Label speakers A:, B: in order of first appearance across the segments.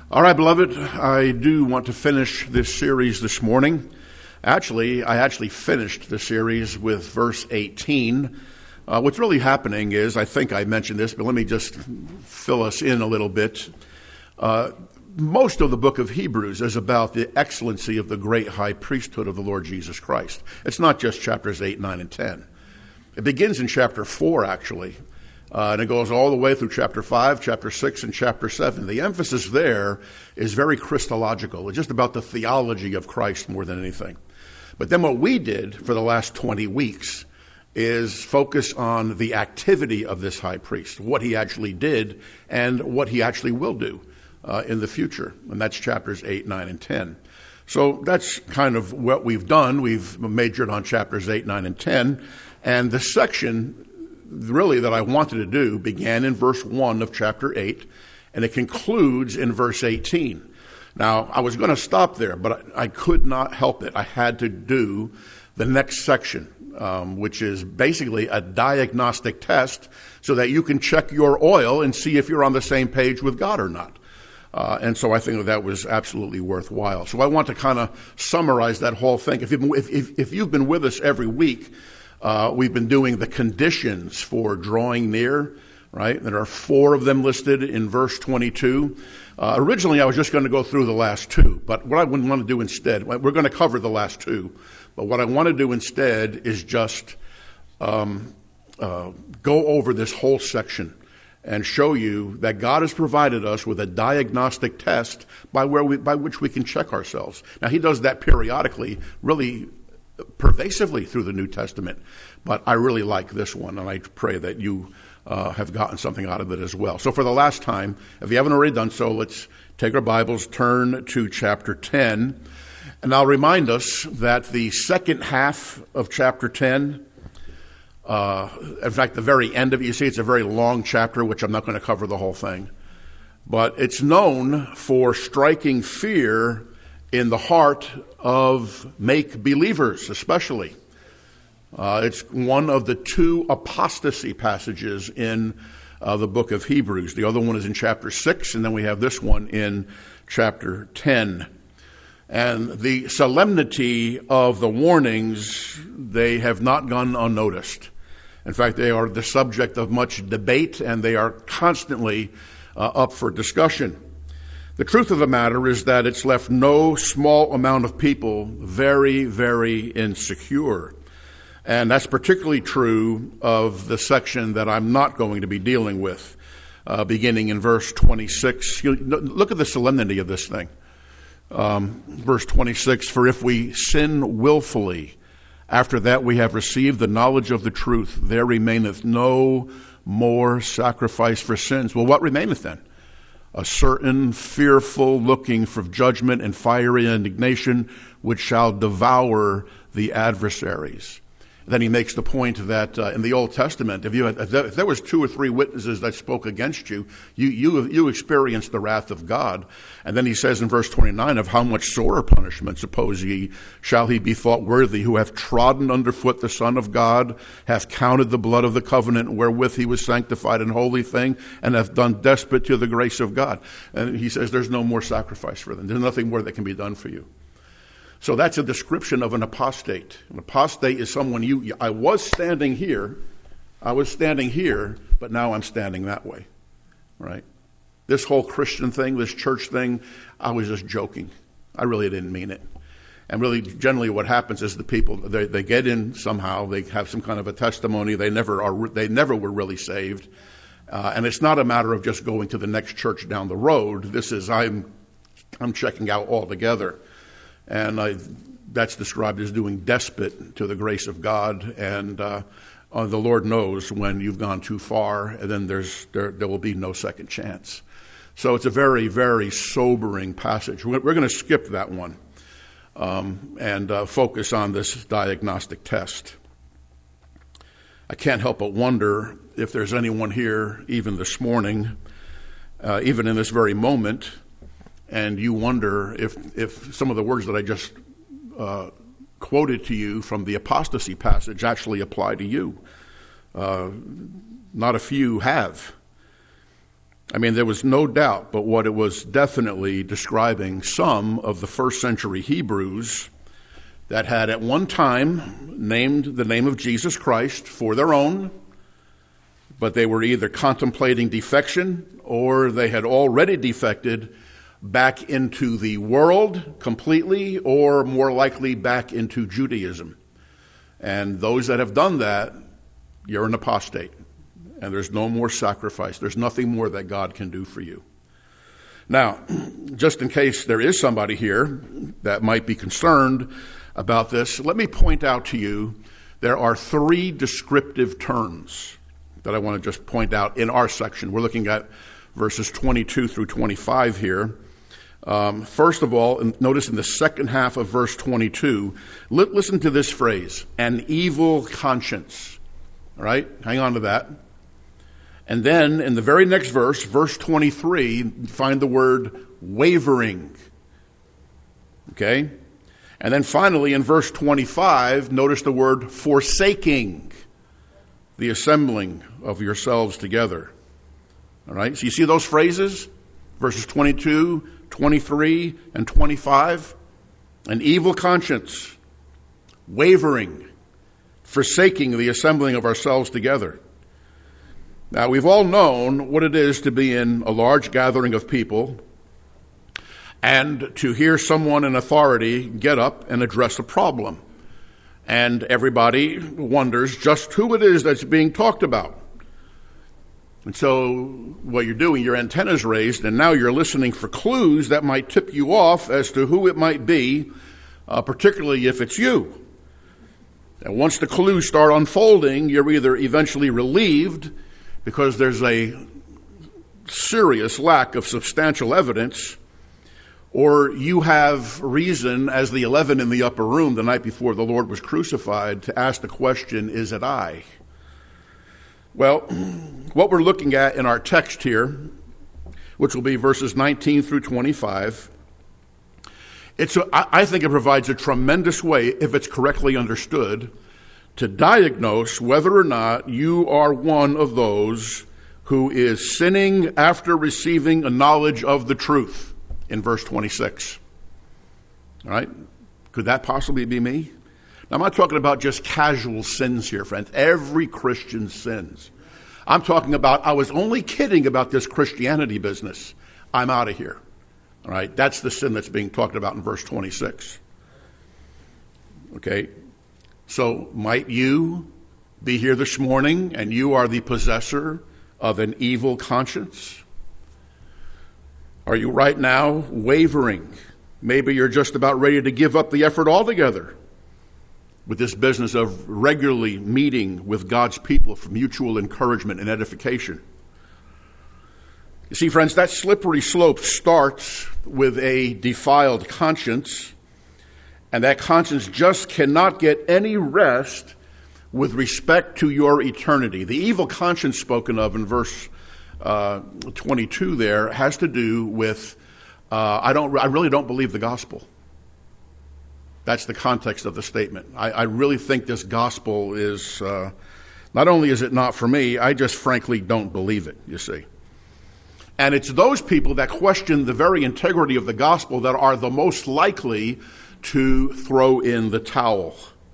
A: All right, beloved, I do want to finish this series this morning. I actually finished the series with verse 18. What's really happening is, I think I mentioned this, but let me just fill us in a little bit. Most of the book of Hebrews is about the excellency of the great high priesthood of the Lord Jesus Christ. It's not just chapters 8, 9, and 10. It begins in chapter 4, actually. And it goes all the way through chapter 5, chapter 6, and chapter 7. The emphasis there is very Christological. It's just about the theology of Christ more than anything. But then what we did for the last 20 weeks is focus on the activity of this high priest, what he actually did and what he actually will do in the future. And that's chapters 8, 9, and 10. So that's kind of what we've done. We've majored on chapters 8, 9, and 10. And the section really that I wanted to do began in verse 1 of chapter 8, and it concludes in verse 18. Now, I was going to stop there, but I could not help it. I had to do the next section, which is basically a diagnostic test so that you can check your oil and see if you're on the same page with God or not. And so I think that was absolutely worthwhile. So I want to kind of summarize that whole thing. If you've been with us every week, we've been doing the conditions for drawing near, right? There are 4 of them listed in verse 22. Originally, I was just going to go through the last 2, but what I would want to do instead, we're going to cover the last 2, but what I want to do instead is just go over this whole section and show you that God has provided us with a diagnostic test by which we can check ourselves. Now, he does that periodically, really pervasively through the New Testament, but I really like this one, and I pray that you have gotten something out of it as well. So for the last time, if you haven't already done so, let's take our Bibles, turn to chapter 10, and I'll remind us that the second half of chapter 10, in fact, the very end of it, you see it's a very long chapter, which I'm not going to cover the whole thing, but it's known for striking fear in the heart of make-believers, especially. It's one of the 2 apostasy passages in the book of Hebrews. The other one is in chapter 6, and then we have this one in chapter 10. And the solemnity of the warnings, they have not gone unnoticed. In fact, they are the subject of much debate, and they are constantly up for discussion. The truth of the matter is that it's left no small amount of people very, very insecure. And that's particularly true of the section that I'm not going to be dealing with, beginning in verse 26. Look at the solemnity of this thing. Verse 26, for if we sin willfully, after that we have received the knowledge of the truth, there remaineth no more sacrifice for sins. Well, what remaineth then? A certain fearful looking for judgment and fiery indignation, which shall devour the adversaries. Then he makes the point that in the Old Testament, if there was 2 or 3 witnesses that spoke against you, you experienced the wrath of God. And then he says in verse 29, of how much sorer punishment, suppose ye, shall he be thought worthy, who hath trodden underfoot the Son of God, hath counted the blood of the covenant wherewith he was sanctified an holy thing, and hath done despite to the grace of God. And he says there's no more sacrifice for them. There's nothing more that can be done for you. So that's a description of an apostate. An apostate is someone I was standing here, but now I'm standing that way, right? This whole Christian thing, this church thing, I was just joking. I really didn't mean it. And really, generally what happens is the people, they get in somehow, they have some kind of a testimony, they never were really saved. And it's not a matter of just going to the next church down the road. This is, I'm checking out altogether. And that's described as doing despot to the grace of God. And the Lord knows when you've gone too far, and then there will be no second chance. So it's a very, very sobering passage. We're going to skip that one and focus on this diagnostic test. I can't help but wonder if there's anyone here, even this morning, even in this very moment, and you wonder if some of the words that I just quoted to you from the apostasy passage actually apply to you. Not a few have. I mean, there was no doubt, but what it was definitely describing some of the first century Hebrews that had at one time named the name of Jesus Christ for their own, but they were either contemplating defection or they had already defected back into the world completely, or more likely back into Judaism. And those that have done that, you're an apostate. And there's no more sacrifice. There's nothing more that God can do for you. Now, just in case there is somebody here that might be concerned about this, let me point out to you there are 3 descriptive terms that I want to just point out in our section. We're looking at verses 22 through 25 here. First of all, notice in the second half of verse 22, listen to this phrase, an evil conscience. All right, hang on to that. And then in the very next verse, verse 23, find the word wavering. Okay? And then finally in verse 25, notice the word forsaking, the assembling of yourselves together. All right? So you see those phrases? Verses 22, 23, and 25. An evil conscience, wavering, forsaking the assembling of ourselves together. Now, we've all known what it is to be in a large gathering of people and to hear someone in authority get up and address a problem. And everybody wonders just who it is that's being talked about. And so what you're doing, your antenna's raised, and now you're listening for clues that might tip you off as to who it might be, particularly if it's you. And once the clues start unfolding, you're either eventually relieved because there's a serious lack of substantial evidence, or you have reason, as the 11 in the upper room the night before the Lord was crucified, to ask the question, is it I? Well, what we're looking at in our text here, which will be verses 19 through 25, I think it provides a tremendous way, if it's correctly understood, to diagnose whether or not you are one of those who is sinning after receiving a knowledge of the truth in verse 26. All right? Could that possibly be me? Now, I'm not talking about just casual sins here, friends. Every Christian sins. I'm talking about, I was only kidding about this Christianity business. I'm out of here. All right? That's the sin that's being talked about in verse 26. Okay? So, might you be here this morning and you are the possessor of an evil conscience? Are you right now wavering? Maybe you're just about ready to give up the effort altogether with this business of regularly meeting with God's people for mutual encouragement and edification. You see, friends, that slippery slope starts with a defiled conscience, and that conscience just cannot get any rest with respect to your eternity. The evil conscience spoken of in verse 22 there has to do with, I really don't believe the gospel. That's the context of the statement. I really think this gospel is, not only is it not for me, I just frankly don't believe it, you see. And it's those people that question the very integrity of the gospel that are the most likely to throw in the towel.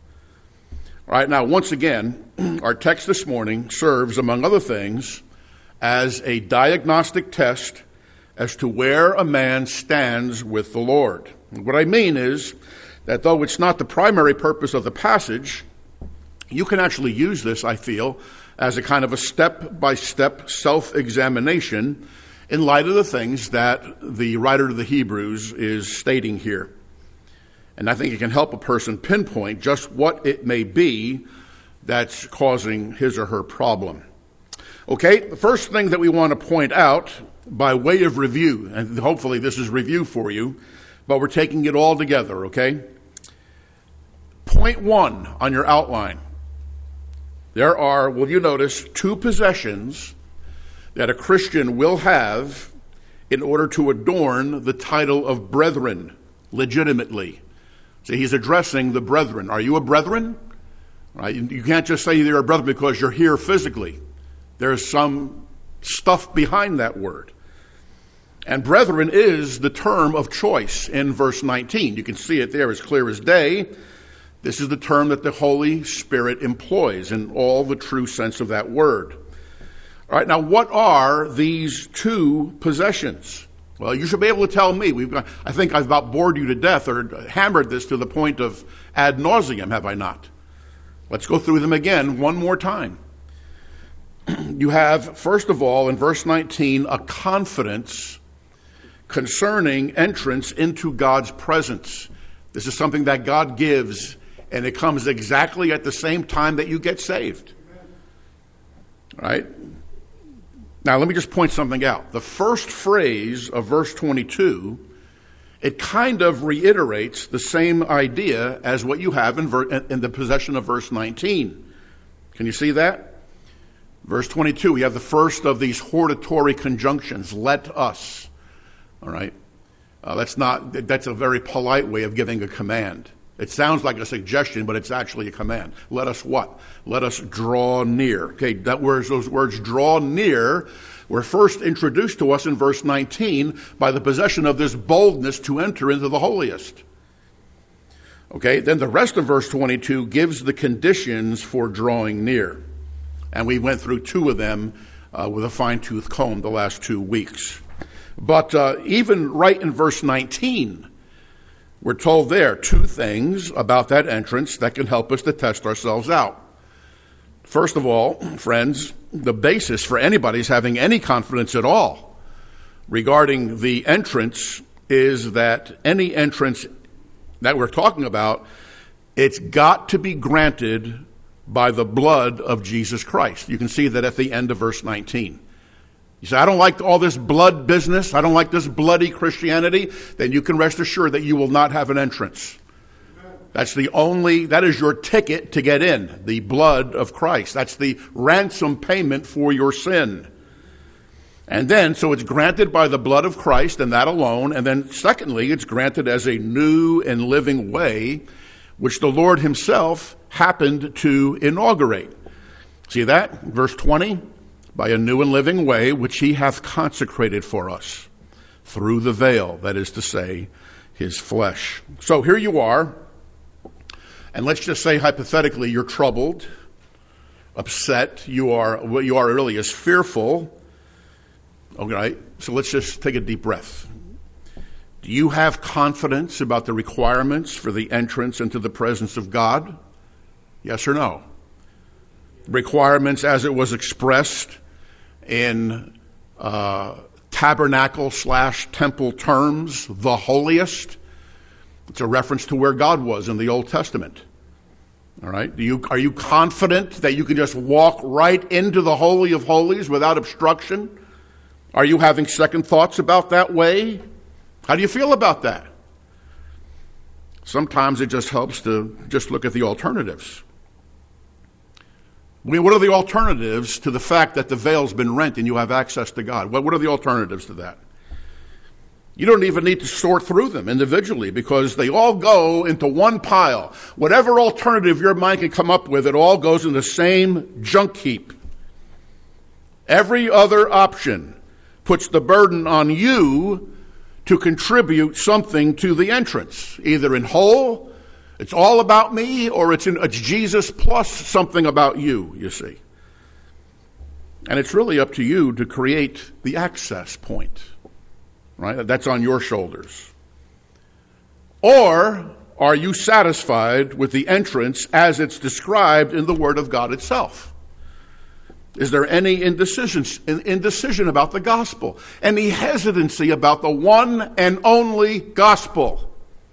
A: All right, now, once again, our text this morning serves, among other things, as a diagnostic test as to where a man stands with the Lord. What I mean is that though it's not the primary purpose of the passage, you can actually use this, I feel, as a kind of a step-by-step self-examination in light of the things that the writer of the Hebrews is stating here. And I think it can help a person pinpoint just what it may be that's causing his or her problem. Okay, the first thing that we want to point out by way of review, and hopefully this is review for you, but we're taking it all together, okay? Point 1 on your outline. There are, will you notice, 2 possessions that a Christian will have in order to adorn the title of brethren legitimately. See, he's addressing the brethren. Are you a brethren? Right? You can't just say you're a brother because you're here physically. There's some stuff behind that word. And brethren is the term of choice in verse 19. You can see it there as clear as day. This is the term that the Holy Spirit employs in all the true sense of that word. All right, now what are these two possessions? Well, you should be able to tell me. I think I've about bored you to death or hammered this to the point of ad nauseum, have I not? Let's go through them again one more time. You have, first of all, in verse 19, a confidence concerning entrance into God's presence. This is something that God gives, and it comes exactly at the same time that you get saved. All right? Now, let me just point something out. The first phrase of verse 22, it kind of reiterates the same idea as what you have in the possession of verse 19. Can you see that? Verse 22, we have the first of these hortatory conjunctions, let us. All right? That's a very polite way of giving a command. It sounds like a suggestion, but it's actually a command. Let us what? Let us draw near. Okay, those words draw near were first introduced to us in verse 19 by the possession of this boldness to enter into the holiest. Okay, then the rest of verse 22 gives the conditions for drawing near. And we went through two of them with a fine-tooth comb the last 2 weeks. But even right in verse 19, we're told there two things about that entrance that can help us to test ourselves out. First of all, friends, the basis for anybody's having any confidence at all regarding the entrance is that any entrance that we're talking about, it's got to be granted by the blood of Jesus Christ. You can see that at the end of verse 19. You say, I don't like all this blood business. I don't like this bloody Christianity. Then you can rest assured that you will not have an entrance. That is your ticket to get in, the blood of Christ. That's the ransom payment for your sin. And then, so it's granted by the blood of Christ and that alone. And then secondly, it's granted as a new and living way, which the Lord himself happened to inaugurate. See that? Verse 20. By a new and living way, which he hath consecrated for us through the veil, that is to say, his flesh. So here you are, and let's just say hypothetically you're troubled, upset, what you are really is fearful. Okay, so let's just take a deep breath. Do you have confidence about the requirements for the entrance into the presence of God? Yes or no? Requirements as it was expressed in tabernacle/temple terms, the holiest. It's a reference to where God was in the Old Testament. All right? Are you confident that you can just walk right into the Holy of Holies without obstruction? Are you having second thoughts about that way? How do you feel about that? Sometimes it just helps to just look at the alternatives. What are the alternatives to the fact that the veil's been rent and you have access to God? What are the alternatives to that? You don't even need to sort through them individually because they all go into one pile. Whatever alternative your mind can come up with, it all goes in the same junk heap. Every other option puts the burden on you to contribute something to the entrance, either in whole, it's all about me, or it's Jesus plus something about you see. And it's really up to you to create the access point, right? That's on your shoulders. Or are you satisfied with the entrance as it's described in the Word of God itself? Is there any indecision about the gospel? Any hesitancy about the one and only gospel?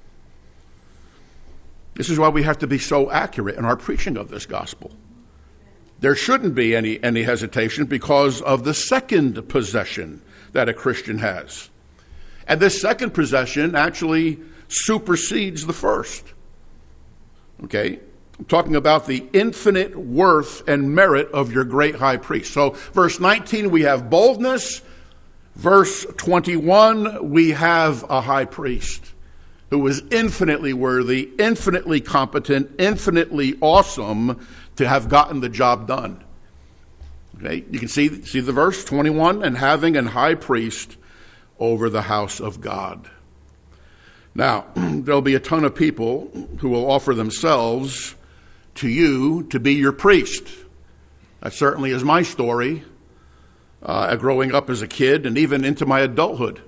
A: This is why we have to be so accurate in our preaching of this gospel. There shouldn't be any hesitation because of the second possession that a Christian has. And this second possession actually supersedes the first. Okay? I'm talking about the infinite worth and merit of your great high priest. So verse 19, we have boldness. Verse 21, we have a high priest who is infinitely worthy, infinitely competent, infinitely awesome to have gotten the job done. Okay, you can see the verse 21, and having an high priest over the house of God. Now, there'll be a ton of people who will offer themselves to you to be your priest. That certainly is my story, growing up as a kid and even into my adulthood.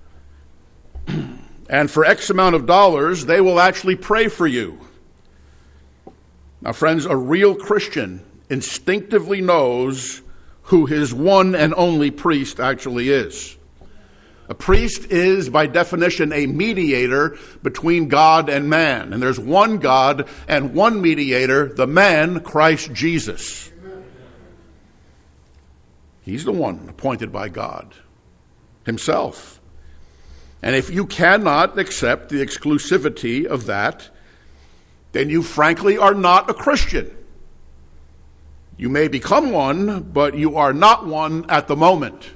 A: And for X amount of dollars, they will actually pray for you. Now, friends, a real Christian instinctively knows who his one and only priest actually is. A priest is, by definition, a mediator between God and man. And there's one God and one mediator, the man, Christ Jesus. He's the one appointed by God himself. And if you cannot accept the exclusivity of that, then you frankly are not a Christian. You may become one, but you are not one at the moment.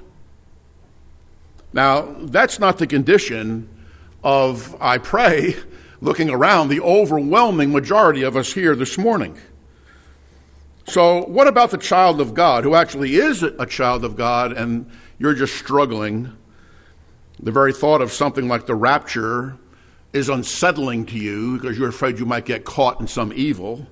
A: Now, that's not the condition of, I pray, looking around, the overwhelming majority of us here this morning. So what about the child of God who actually is a child of God and you're just struggling? The very thought of something like the rapture is unsettling to you because you're afraid you might get caught in some evil.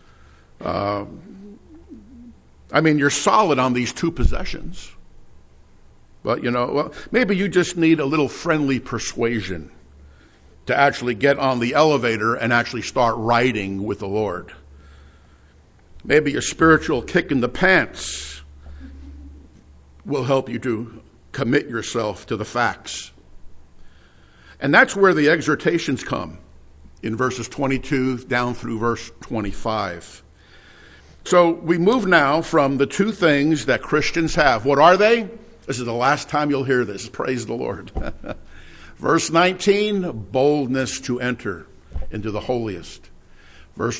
A: You're solid on these two possessions. But, maybe you just need a little friendly persuasion to actually get on the elevator and actually start riding with the Lord. Maybe a spiritual kick in the pants will help you to commit yourself to the facts. And that's where the exhortations come in verses 22 down through verse 25. So we move now from the two things that Christians have. What are they? This is the last time you'll hear this. Praise the Lord. Verse 19, boldness to enter into the holiest. Verse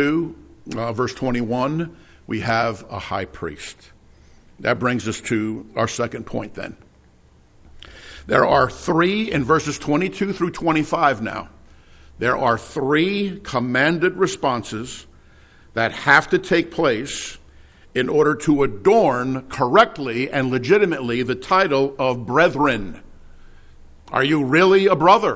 A: 21, we have a high priest. That brings us to our second point then. There are three, in verses 22 through 25 now, there are three commanded responses that have to take place in order to adorn correctly and legitimately the title of brethren. Are you really a brother?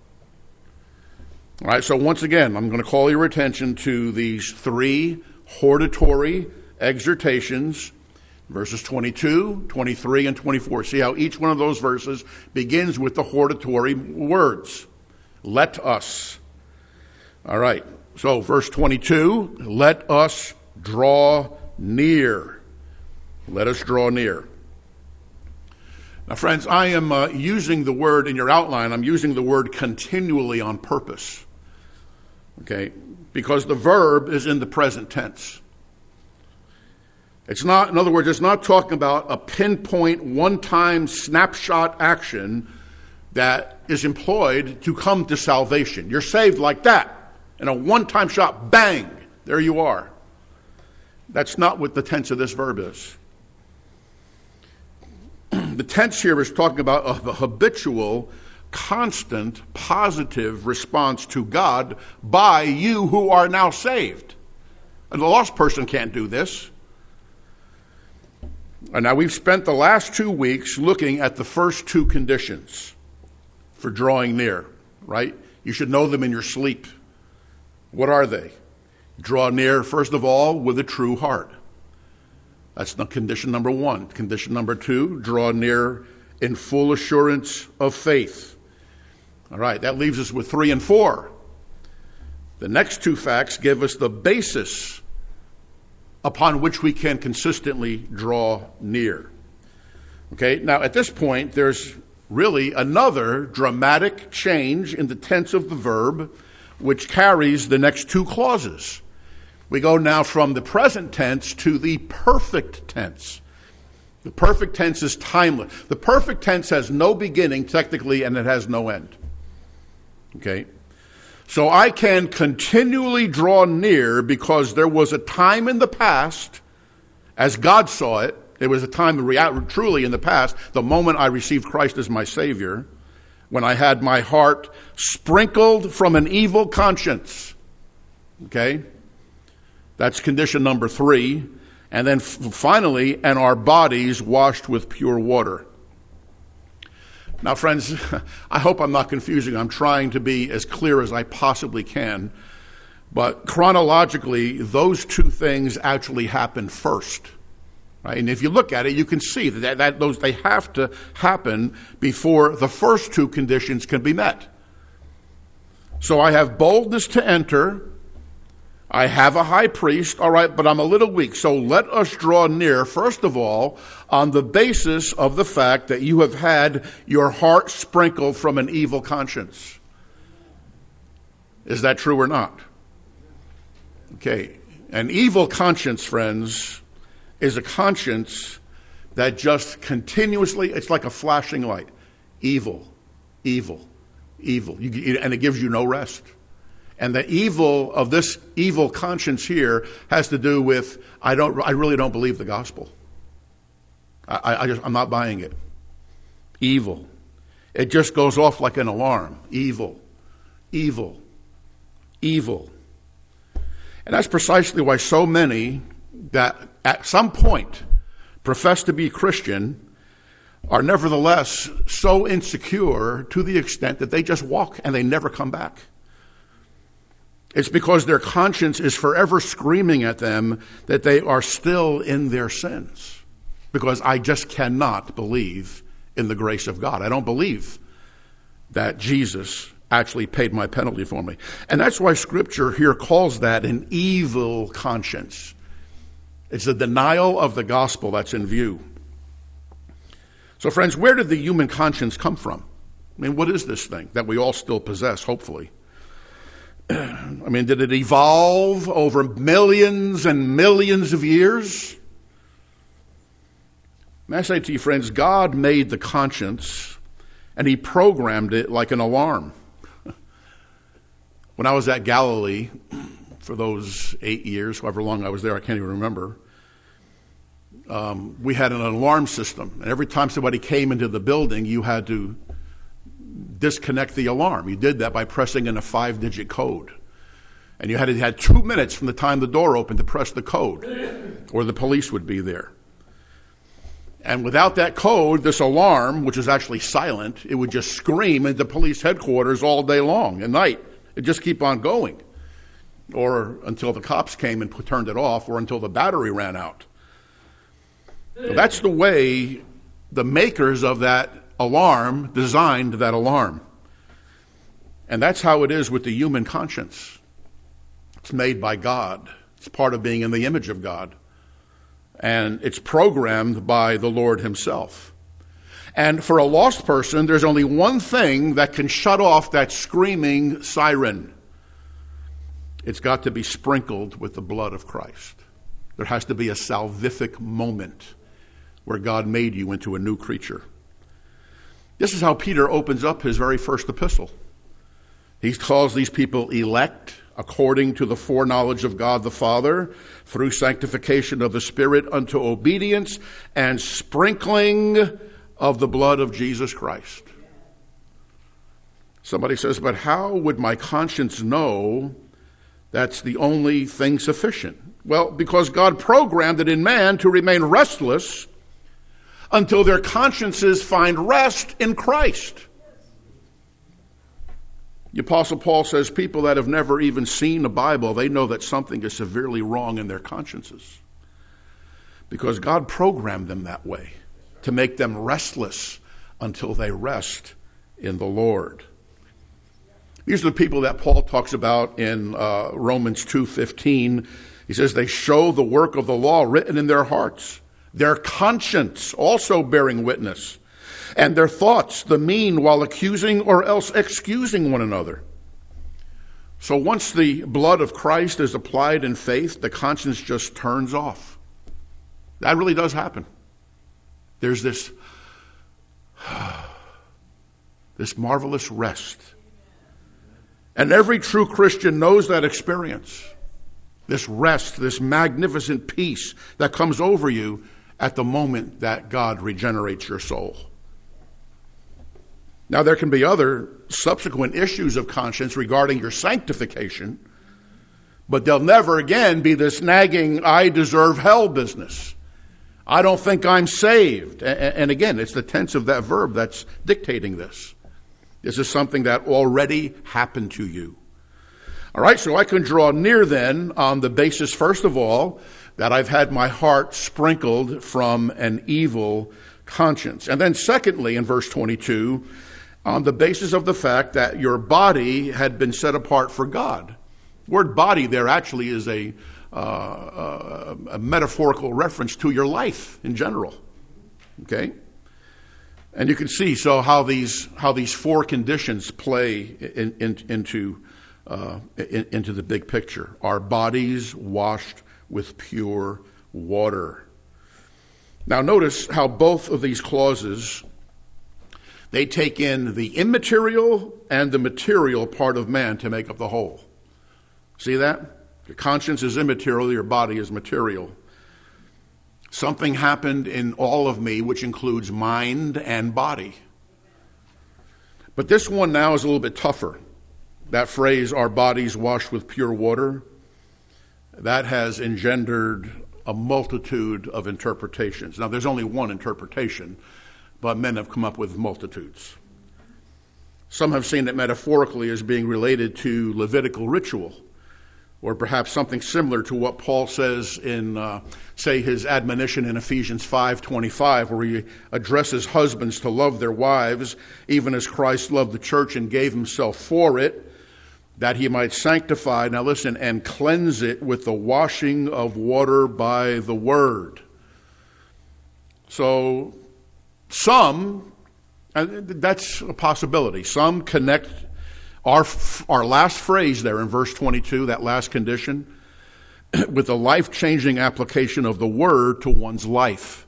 A: All right, so once again, I'm going to call your attention to these three hortatory exhortations, verses 22, 23, and 24. See how each one of those verses begins with the hortatory words. Let us. All right, so verse 22, let us draw near. Let us draw near. Now, friends, I am using the word in your outline, I'm using the word continually on purpose. Okay? Because the verb is in the present tense. It's not, in other words, it's not talking about a pinpoint, one-time snapshot action that is employed to come to salvation. You're saved like that. In a one-time shot, bang, there you are. That's not what the tense of this verb is. The tense here is talking about a habitual, constant, positive response to God by you who are now saved. And the lost person can't do this. And now we've spent the last 2 weeks looking at the first two conditions for drawing near, right? You should know them in your sleep. What are they? Draw near, first of all, with a true heart. That's the condition number one. Condition number two, draw near in full assurance of faith. All right, that leaves us with 3 and 4. The next two facts give us the basis upon which we can consistently draw near. Okay, now at this point, there's really another dramatic change in the tense of the verb, which carries the next two clauses. We go now from the present tense to the perfect tense. The perfect tense is timeless. The perfect tense has no beginning, technically, and it has no end. Okay? So I can continually draw near because there was a time in the past, as God saw it, there was a time truly in the past, the moment I received Christ as my Savior, when I had my heart sprinkled from an evil conscience. Okay? That's condition number 3. And then finally, and our bodies washed with pure water. Now, friends, I hope I'm not confusing. I'm trying to be as clear as I possibly can. But chronologically, those two things actually happened first. Right? And if you look at it, you can see that they have to happen before the first two conditions can be met. So I have boldness to enter. I have a high priest, all right, but I'm a little weak. So let us draw near, first of all, on the basis of the fact that you have had your heart sprinkled from an evil conscience. Is that true or not? Okay. An evil conscience, friends, is a conscience that just continuously, it's like a flashing light. Evil, evil, evil. And it gives you no rest. And the evil of this evil conscience here has to do with, I really don't believe the gospel. I'm not buying it. Evil. It just goes off like an alarm. Evil, evil, evil. And that's precisely why so many that at some point profess to be Christian are nevertheless so insecure to the extent that they just walk and they never come back. It's because their conscience is forever screaming at them that they are still in their sins. Because I just cannot believe in the grace of God. I don't believe that Jesus actually paid my penalty for me. And that's why Scripture here calls that an evil conscience. It's a denial of the gospel that's in view. So friends, where did the human conscience come from? I mean, what is this thing that we all still possess, hopefully? I mean, did it evolve over millions and millions of years? And I say to you, friends, God made the conscience and he programmed it like an alarm. When I was at Galilee, for those 8 years, however long I was there, I can't even remember, we had an alarm system. And every time somebody came into the building, you had to disconnect the alarm. You did that by pressing in a 5-digit code. And you had 2 minutes from the time the door opened to press the code, or the police would be there. And without that code, this alarm, which was actually silent, it would just scream into police headquarters all day long, at night. It'd just keep on going. Or until the cops came and turned it off, or until the battery ran out. So that's the way the makers of that alarm designed that alarm. And that's how it is with the human conscience. It's made by God. It's part of being in the image of God. And it's programmed by the Lord himself. And for a lost person, there's only one thing that can shut off that screaming siren. It's got to be sprinkled with the blood of Christ. There has to be a salvific moment where God made you into a new creature. This is how Peter opens up his very first epistle. He calls these people elect according to the foreknowledge of God the Father, through sanctification of the Spirit unto obedience and sprinkling of the blood of Jesus Christ. Somebody says, but how would my conscience know that's the only thing sufficient? Well, because God programmed it in man to remain restless until their consciences find rest in Christ. The Apostle Paul says people that have never even seen the Bible, they know that something is severely wrong in their consciences. Because God programmed them that way, to make them restless until they rest in the Lord. These are the people that Paul talks about in Romans 2:15. He says they show the work of the law written in their hearts, their conscience also bearing witness, and their thoughts the mean while accusing or else excusing one another. So once the blood of Christ is applied in faith, the conscience just turns off. That really does happen. There's this marvelous rest. And every true Christian knows that experience. This rest, this magnificent peace that comes over you at the moment that God regenerates your soul. Now, there can be other subsequent issues of conscience regarding your sanctification, But there'll never again be this nagging, I deserve hell business. I don't think I'm saved. And again, it's the tense of that verb that's dictating this. This is something that already happened to you. All right, so I can draw near then on the basis, first of all, that I've had my heart sprinkled from an evil conscience. And then secondly, in verse 22, on the basis of the fact that your body had been set apart for God. The word body there actually is a metaphorical reference to your life in general. Okay? And you can see how these four conditions play into the big picture. Our bodies washed with pure water. Now notice how both of these clauses, they take in the immaterial and the material part of man to make up the whole. See that? Your conscience is immaterial, your body is material. Something happened in all of me which includes mind and body. But this one now is a little bit tougher. That phrase, our bodies washed with pure water, that has engendered a multitude of interpretations. Now, there's only one interpretation, but men have come up with multitudes. Some have seen it metaphorically as being related to Levitical ritual, or perhaps something similar to what Paul says in, say, his admonition in Ephesians 5:25, where he addresses husbands to love their wives, even as Christ loved the church and gave himself for it, that he might sanctify, now listen, and cleanse it with the washing of water by the word. So some, and that's a possibility, some connect our last phrase there in verse 22, that last condition, with the life-changing application of the word to one's life.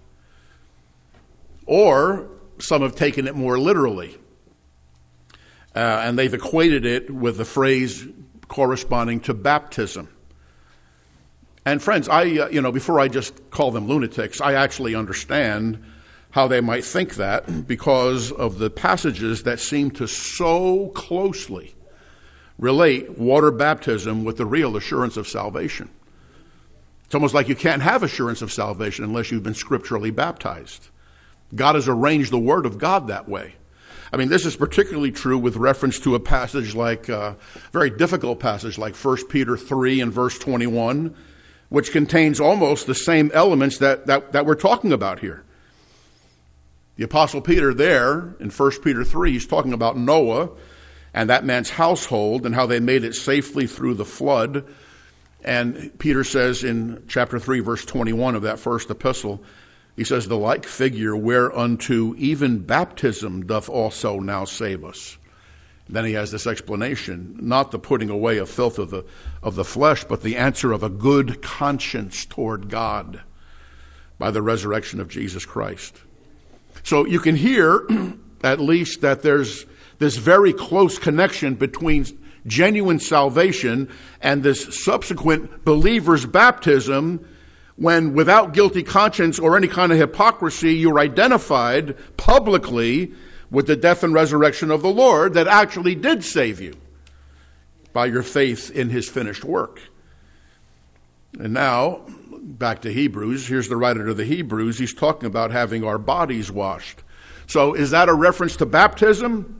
A: Or some have taken it more literally. And they've equated it with the phrase corresponding to baptism. And friends, before I just call them lunatics, I actually understand how they might think that because of the passages that seem to so closely relate water baptism with the real assurance of salvation. It's almost like you can't have assurance of salvation unless you've been scripturally baptized. God has arranged the Word of God that way. I mean, this is particularly true with reference to a passage like, very difficult passage like 1 Peter 3 and verse 21, which contains almost the same elements that we're talking about here. The Apostle Peter there in 1 Peter 3, he's talking about Noah and that man's household and how they made it safely through the flood. And Peter says in chapter 3, verse 21 of that first epistle, he says, the like figure whereunto even baptism doth also now save us. Then he has this explanation, not the putting away of filth of the flesh, but the answer of a good conscience toward God by the resurrection of Jesus Christ. So you can hear at least that there's this very close connection between genuine salvation and this subsequent believer's baptism, when without guilty conscience or any kind of hypocrisy, you're identified publicly with the death and resurrection of the Lord that actually did save you by your faith in his finished work. And now, back to Hebrews, here's the writer to the Hebrews. He's talking about having our bodies washed. So is that a reference to baptism?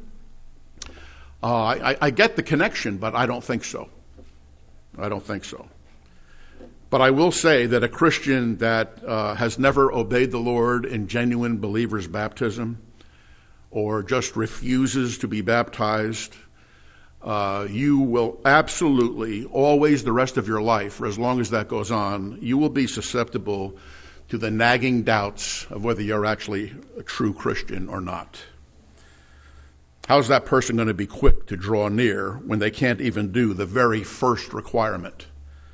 A: I get the connection, but I don't think so. I don't think so. But I will say that a Christian that has never obeyed the Lord in genuine believer's baptism or just refuses to be baptized, you will absolutely, always the rest of your life, for as long as that goes on, you will be susceptible to the nagging doubts of whether you're actually a true Christian or not. How's that person going to be quick to draw near when they can't even do the very first requirement?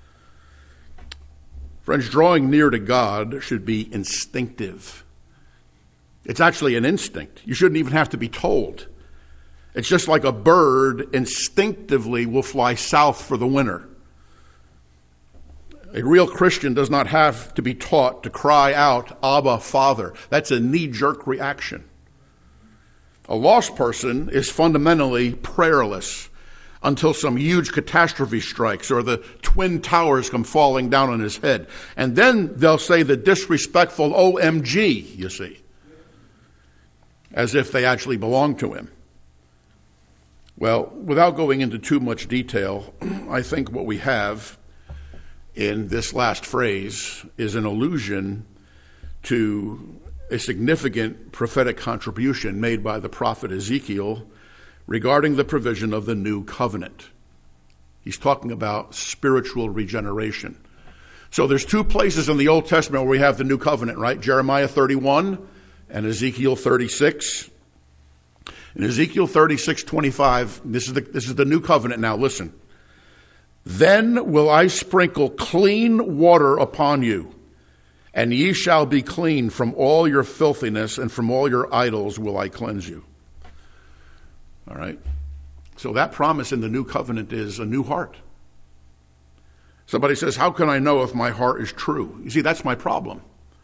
A: Friends, drawing near to God should be instinctive. It's actually an instinct. You shouldn't even have to be told. It's just like a bird instinctively will fly south for the winter. A real Christian does not have to be taught to cry out, Abba, Father. That's a knee-jerk reaction. A lost person is fundamentally prayerless until some huge catastrophe strikes or the Twin Towers come falling down on his head. And then they'll say the disrespectful OMG, you see, as if they actually belong to him. Well, without going into too much detail, I think what we have in this last phrase is an allusion to a significant prophetic contribution made by the prophet Ezekiel regarding the provision of the new covenant. He's talking about spiritual regeneration. So there's two places in the Old Testament where we have the new covenant, right? Jeremiah 31 and Ezekiel 36. In Ezekiel 36:25, this is the new covenant now, listen. Then will I sprinkle clean water upon you, and ye shall be clean from all your filthiness, and from all your idols will I cleanse you. All right? So that promise in the new covenant is a new heart. Somebody says, how can I know if my heart is true? You see, that's my problem.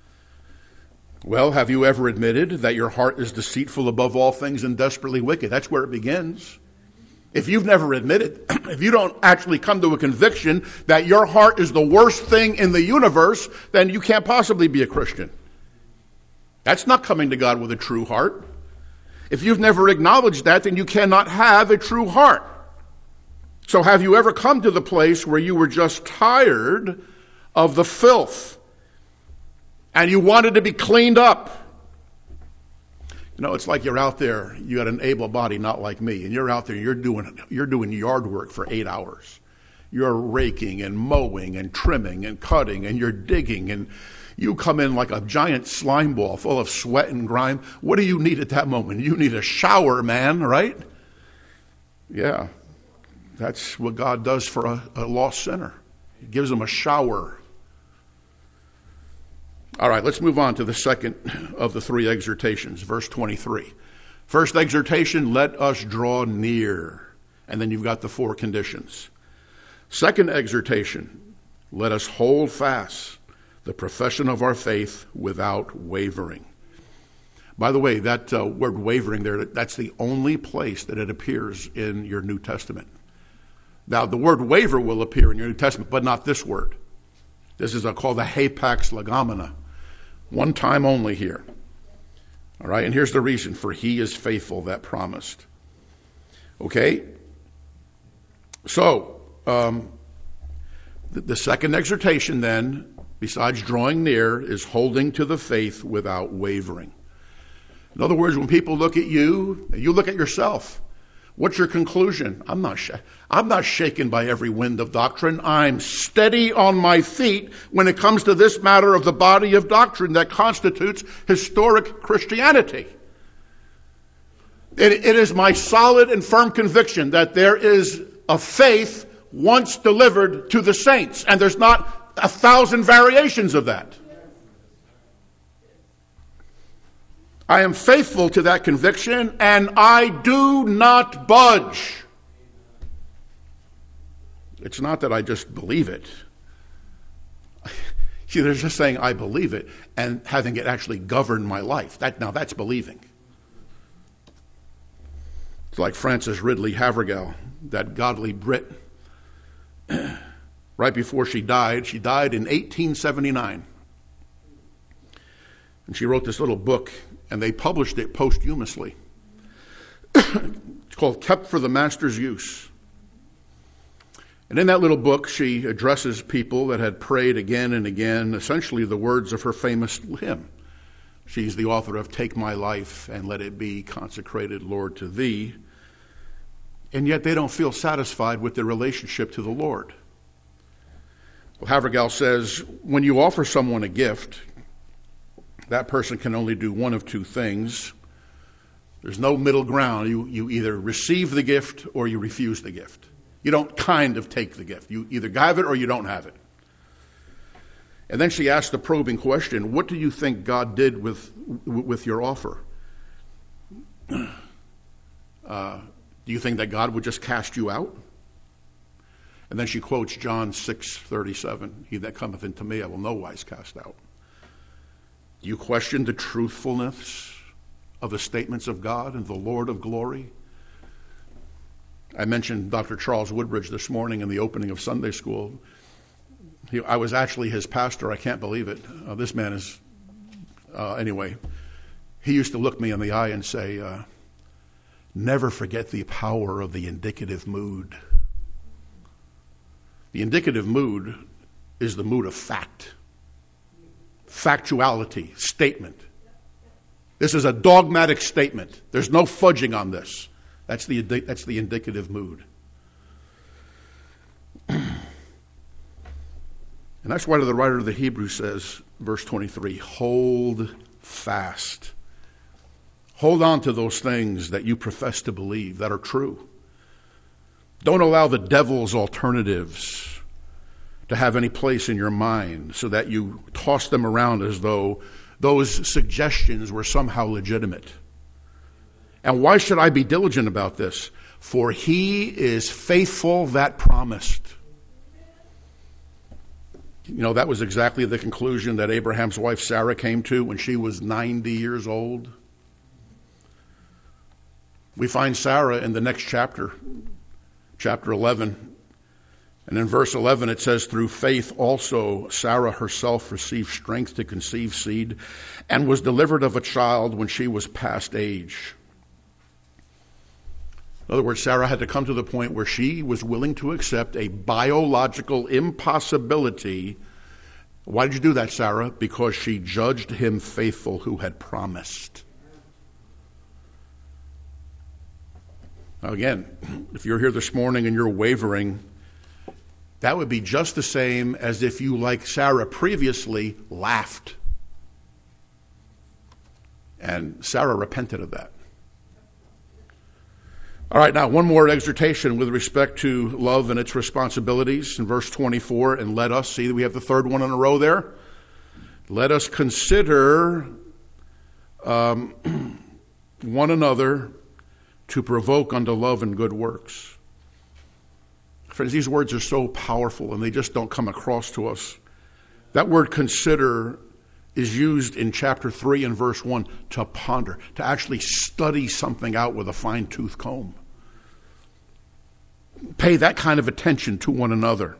A: Well, have you ever admitted that your heart is deceitful above all things and desperately wicked? That's where it begins. If you've never admitted, if you don't actually come to a conviction that your heart is the worst thing in the universe, then you can't possibly be a Christian. That's not coming to God with a true heart. If you've never acknowledged that, then you cannot have a true heart. So have you ever come to the place where you were just tired of the filth and you wanted to be cleaned up? You know, it's like you're out there, you got an able body not like me, and you're out there, you're doing yard work for 8 hours. You're raking and mowing and trimming and cutting and you're digging, and you come in like a giant slime ball full of sweat and grime. What do you need at that moment? You need a shower, man, right? Yeah, that's what God does for a lost sinner. He gives them a shower. All right, let's move on to the second of the three exhortations, verse 23. First exhortation, let us draw near. And then you've got the four conditions. Second exhortation, let us hold fast the profession of our faith without wavering. By the way, that word wavering there, that's the only place that it appears in your New Testament. Now, the word waver will appear in your New Testament, but not this word. This is called the hapax legomena. One time only here. All right, and here's the reason. For he is faithful that promised. Okay? So, the second exhortation then, besides drawing near, is holding to the faith without wavering. In other words, when people look at you, you look at yourself. What's your conclusion? I'm not shaken by every wind of doctrine. I'm steady on my feet when it comes to this matter of the body of doctrine that constitutes historic Christianity. It is my solid and firm conviction that there is a faith once delivered to the saints, and there's not 1,000 variations of that. I am faithful to that conviction, and I do not budge. It's not that I just believe it. See, there's just saying I believe it and having it actually govern my life. Now that's believing. It's like Frances Ridley Havergal, that godly Brit. Right before she died in 1879. And she wrote this little book, and they published it posthumously. It's called Kept for the Master's Use. And in that little book, she addresses people that had prayed again and again, essentially the words of her famous hymn. She's the author of Take My Life and Let It Be Consecrated, Lord, to Thee. And yet they don't feel satisfied with their relationship to the Lord. Well, Havergal says, when you offer someone a gift, that person can only do one of two things. There's no middle ground. You either receive the gift or you refuse the gift. You don't kind of take the gift. You either have it or you don't have it. And then she asked the probing question, what do you think God did with your offer? Do you think that God would just cast you out? And then she quotes John 6:37, he that cometh into me I will no wise cast out. Do you question the truthfulness of the statements of God and the Lord of glory? I mentioned Dr. Charles Woodbridge this morning in the opening of Sunday school. I was actually his pastor. I can't believe it. This man is, anyway, he used to look me in the eye and say, never forget the power of the indicative mood. The indicative mood is the mood of fact, factuality, statement. This is a dogmatic statement. There's no fudging on this. That's the indicative mood. And that's why the writer of the Hebrews says, verse 23, hold fast. Hold on to those things that you profess to believe that are true. Don't allow the devil's alternatives to have any place in your mind so that you toss them around as though those suggestions were somehow legitimate. And why should I be diligent about this? For he is faithful that promised. You know, that was exactly the conclusion that Abraham's wife Sarah came to when she was 90 years old. We find Sarah in the next chapter, chapter 11. And in verse 11 it says, through faith also Sarah herself received strength to conceive seed and was delivered of a child when she was past age. In other words, Sarah had to come to the point where she was willing to accept a biological impossibility. Why did you do that, Sarah? Because she judged him faithful who had promised. Now again, if you're here this morning and you're wavering, that would be just the same as if you, like Sarah previously, laughed. And Sarah repented of that. All right, now one more exhortation with respect to love and its responsibilities in verse 24. And let us, see that we have the third one in a row there. Let us consider one another to provoke unto love and good works. Friends, these words are so powerful and they just don't come across to us. That word consider is used in chapter 3 and verse 1 to ponder, to actually study something out with a fine-tooth comb. Pay that kind of attention to one another.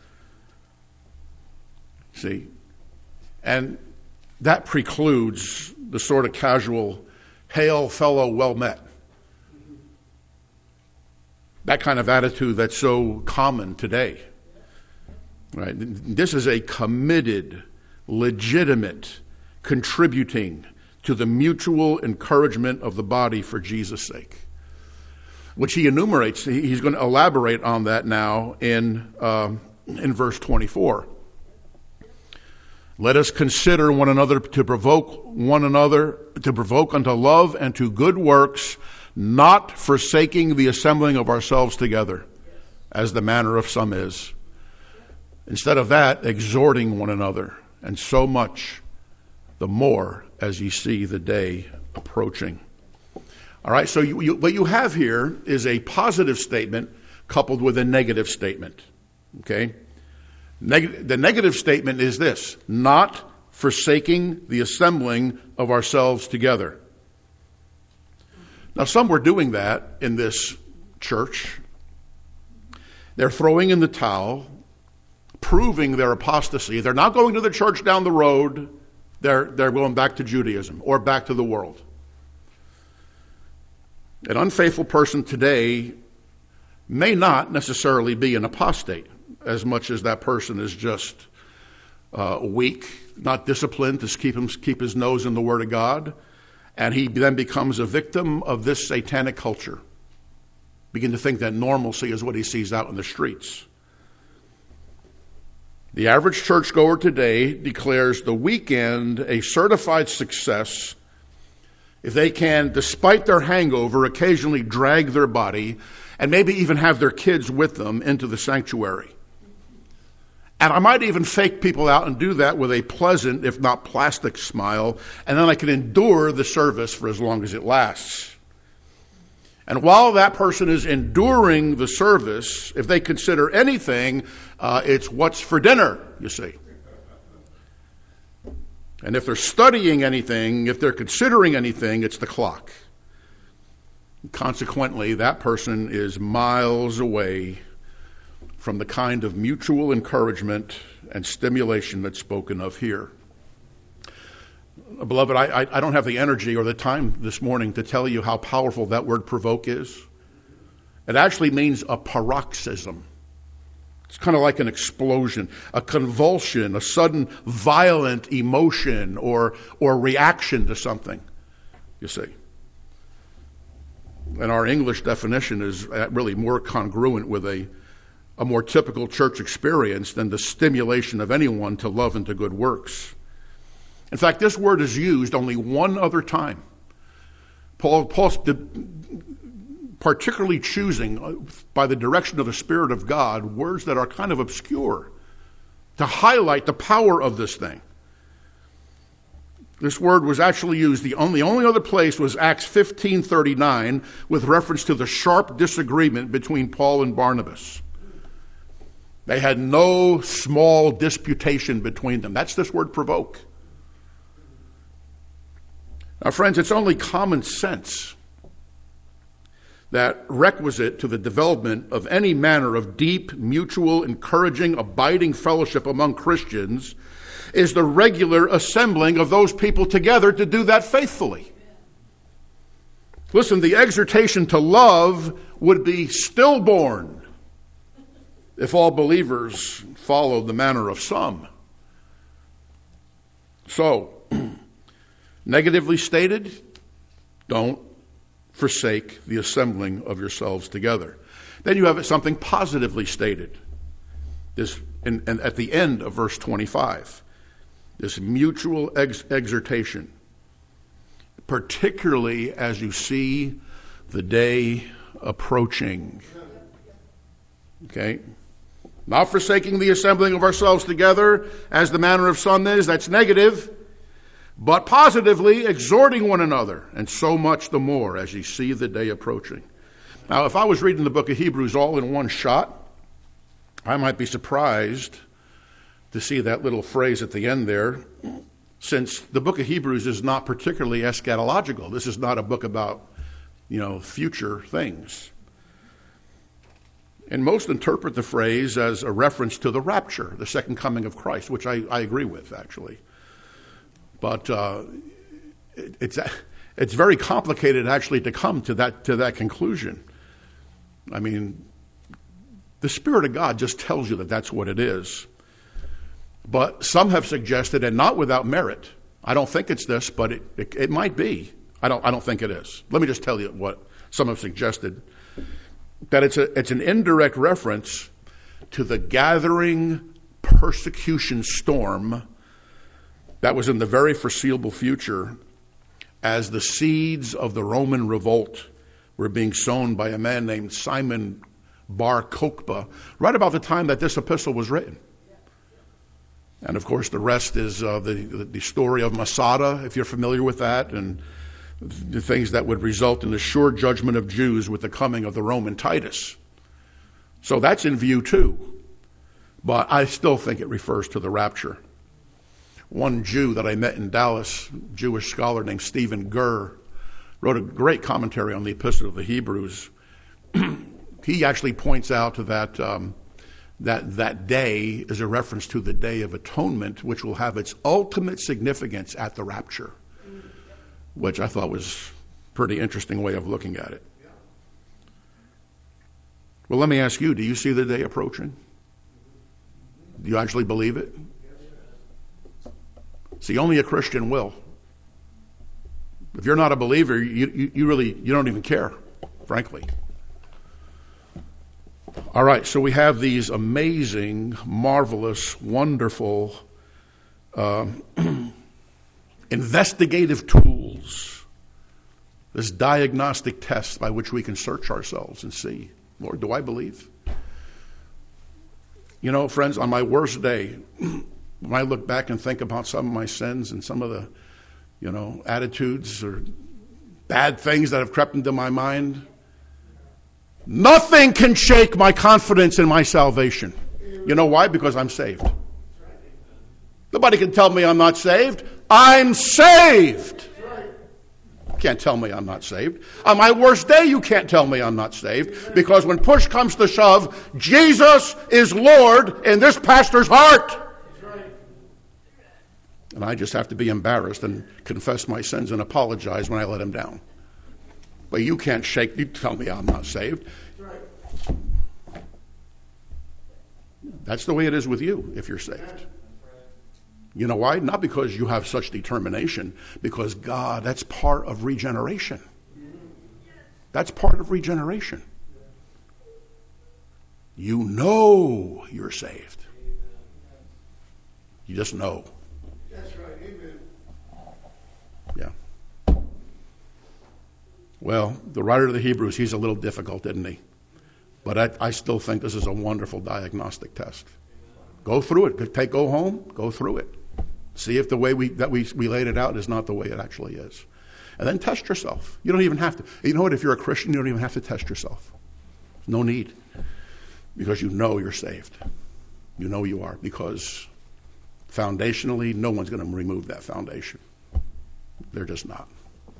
A: See? And that precludes the sort of casual, hail fellow, well met. That kind of attitude that's so common today. Right? This is a committed, legitimate, contributing to the mutual encouragement of the body for Jesus' sake, which he enumerates. He's going to elaborate on that now in verse 24. Let us consider one another to provoke unto love and to good works, not forsaking the assembling of ourselves together, as the manner of some is. Instead of that, exhorting one another, and so much the more as ye see the day approaching. All right, so what you have here is a positive statement coupled with a negative statement. Okay? The negative statement is this: not forsaking the assembling of ourselves together. Now, some were doing that in this church. They're throwing in the towel, proving their apostasy. They're not going to the church down the road. They're going back to Judaism or back to the world. An unfaithful person today may not necessarily be an apostate, as much as that person is just weak, not disciplined to keep his nose in the Word of God, and he then becomes a victim of this satanic culture. Begin to think that normalcy is what he sees out in the streets. The average churchgoer today declares the weekend a certified success if they can, despite their hangover, occasionally drag their body and maybe even have their kids with them into the sanctuary. And I might even fake people out and do that with a pleasant, if not plastic smile, and then I can endure the service for as long as it lasts. And while that person is enduring the service, if they consider anything, it's what's for dinner, you see. And if they're studying anything, if they're considering anything, it's the clock. Consequently, that person is miles away from the kind of mutual encouragement and stimulation that's spoken of here. Beloved, I don't have the energy or the time this morning to tell you how powerful that word provoke is. It actually means a paroxysm. It's kind of like an explosion, a convulsion, a sudden violent emotion or reaction to something, you see. And our English definition is really more congruent with a more typical church experience than the stimulation of anyone to love and to good works. In fact, this word is used only one other time. Paul's particularly choosing, by the direction of the Spirit of God, words that are kind of obscure to highlight the power of this thing. This word was actually used, the only other place was Acts 15:39 with reference to the sharp disagreement between Paul and Barnabas. They had no small disputation between them. That's this word provoke. Now, friends, it's only common sense that requisite to the development of any manner of deep, mutual, encouraging, abiding fellowship among Christians is the regular assembling of those people together to do that faithfully. Listen, the exhortation to love would be stillborn if all believers followed the manner of some. So, negatively stated, don't forsake the assembling of yourselves together. Then you have something positively stated. And at the end of verse 25, this mutual exhortation, particularly as you see the day approaching. Okay? Not forsaking the assembling of ourselves together as the manner of some is, that's negative. But positively exhorting one another, and so much the more as you see the day approaching. Now, if I was reading the book of Hebrews all in one shot, I might be surprised to see that little phrase at the end there, since the book of Hebrews is not particularly eschatological. This is not a book about, future things. And most interpret the phrase as a reference to the rapture, the second coming of Christ, which I agree with, actually. But it's very complicated, actually, to come to that conclusion. I mean, the Spirit of God just tells you that that's what it is. But some have suggested, and not without merit, I don't think it's this, but it might be. I don't think it is. Let me just tell you what some have suggested. That it's an indirect reference to the gathering persecution storm that was in the very foreseeable future as the seeds of the Roman revolt were being sown by a man named Simon Bar Kokhba, right about the time that this epistle was written. And of course the rest is the story of Masada, if you're familiar with that, and the things that would result in the sure judgment of Jews with the coming of the Roman Titus. So that's in view too. But I still think it refers to the rapture. One Jew that I met in Dallas, Jewish scholar named Stephen Gurr, wrote a great commentary on the Epistle of the Hebrews. He actually points out that that day is a reference to the Day of Atonement, which will have its ultimate significance at the rapture, which I thought was a pretty interesting way of looking at it. Well, let me ask you, do you see the day approaching? Do you actually believe it? See, only a Christian will. If you're not a believer, you don't even care, frankly. All right, so we have these amazing, marvelous, wonderful, investigative tools, this diagnostic test by which we can search ourselves and see, Lord, do I believe? Friends, on my worst day, when I look back and think about some of my sins and some of the, attitudes or bad things that have crept into my mind, nothing can shake my confidence in my salvation. You know why? Because I'm saved. Nobody can tell me I'm not saved. I'm saved. can't tell me I'm not saved. On my worst day, you can't tell me I'm not saved. Because when push comes to shove, Jesus is Lord in this pastor's heart. And I just have to be embarrassed and confess my sins and apologize when I let him down. But you can't you tell me I'm not saved. That's the way it is with you if you're saved. You know why? Not because you have such determination, because God, that's part of regeneration. That's part of regeneration. You know you're saved. You just know.
B: That's right. Amen.
A: Yeah. Well, the writer of the Hebrews, he's a little difficult, isn't he? But I still think this is a wonderful diagnostic test. Go through it. Go home. Go through it. See if the way we laid it out is not the way it actually is. And then test yourself. You don't even have to. You know what? If you're a Christian, you don't even have to test yourself. No need. Because you know you're saved. You know you are. Because foundationally, no one's going to remove that foundation. They're just not.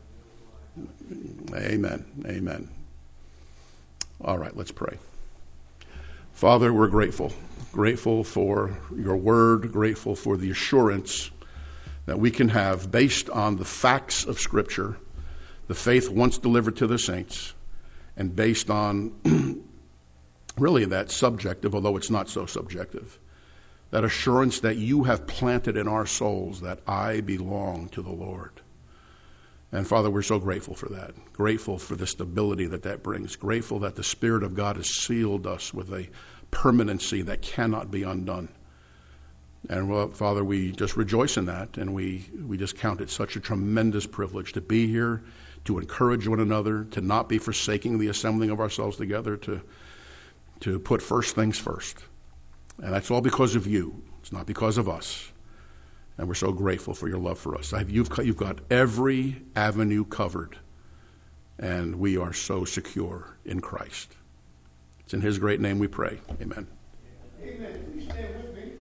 A: Amen. Amen. All right, let's pray. Father, we're grateful. Grateful for your word. Grateful for the assurance that we can have based on the facts of Scripture, the faith once delivered to the saints, and based on really that subjective, although it's not so subjective, that assurance that you have planted in our souls that I belong to the Lord. And Father, we're so grateful for that. Grateful for the stability that brings. Grateful that the Spirit of God has sealed us with a permanency that cannot be undone. And well, Father, we just rejoice in that, and we just count it such a tremendous privilege to be here, to encourage one another, to not be forsaking the assembling of ourselves together, to put first things first. And that's all because of you. It's not because of us. And we're so grateful for your love for us. You've got every avenue covered, and we are so secure in Christ. It's in his great name we pray. Amen.
B: Amen. Please stand with